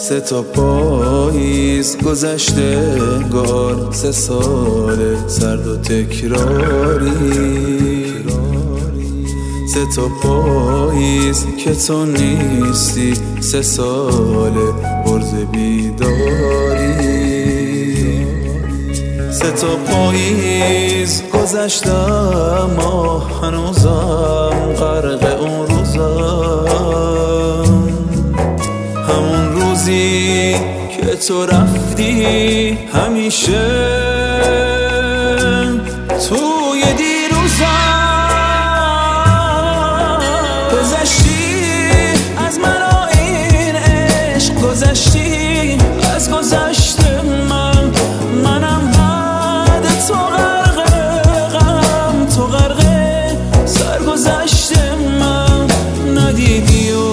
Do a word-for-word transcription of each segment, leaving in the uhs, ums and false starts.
سه تا پاییز گذشته انگار سه سال سرد و تکراری. سه تا پاییز که تو نیستی، سه سال برز بیداری. سه تا پاییز گذشته اما هنوزم غرق اون روزم، همون روزی که تو رفتی همیشه توی دیروزم. گذشتی از من و این عشق، گذشتی از گذشت من، منم بعد تو غرقم، تو غرقه سرگذشت من. ندیدی و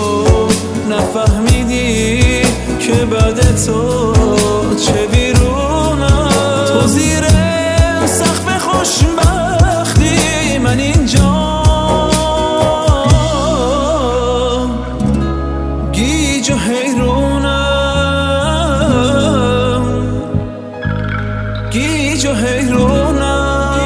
نفهمیدی که بعد تو چه بیرونم. تو زیر سقف خوشبختی، من اینجا گیج و حیرونم، گیج و حیرونم.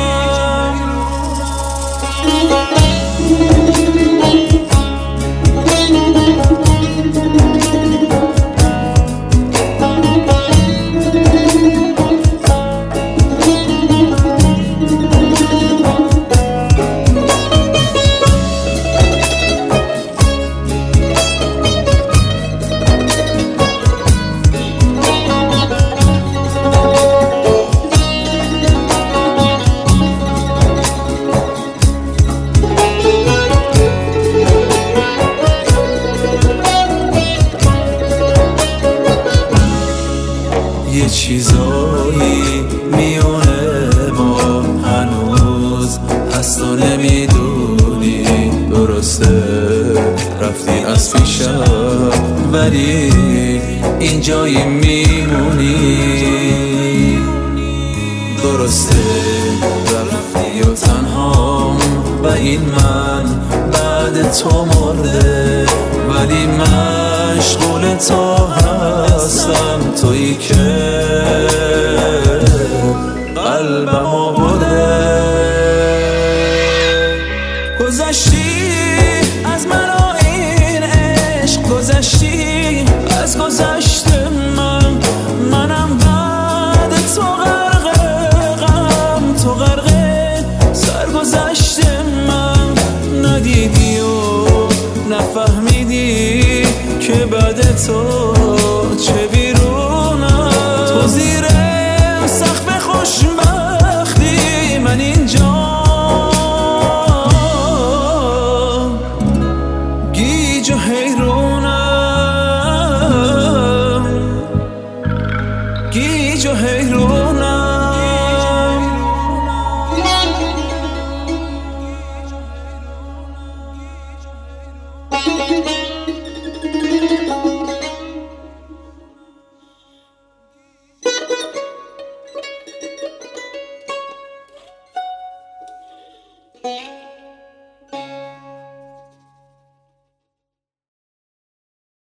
یه چیزایی میونه ما هنوز هست و نمیدونی. درسته رفتی از پیشم ولی اینجایی میمونی. درسته رفتی و تنهام و این من بعد تو مرده، ولی مشغول تو هستم. تویی که قلبمو برده. گذشتی از من و این عشق، گذشتی از گذشت من، منم بعد تو غرقم، تو غرقه سرگذشت من. ندیدی و نفهمیدی که بعد تو چه بیرونم. تو زیر سقف خوشبختی، من اینجا گیج و حیرونم، گیج و حیرونم. Thank you.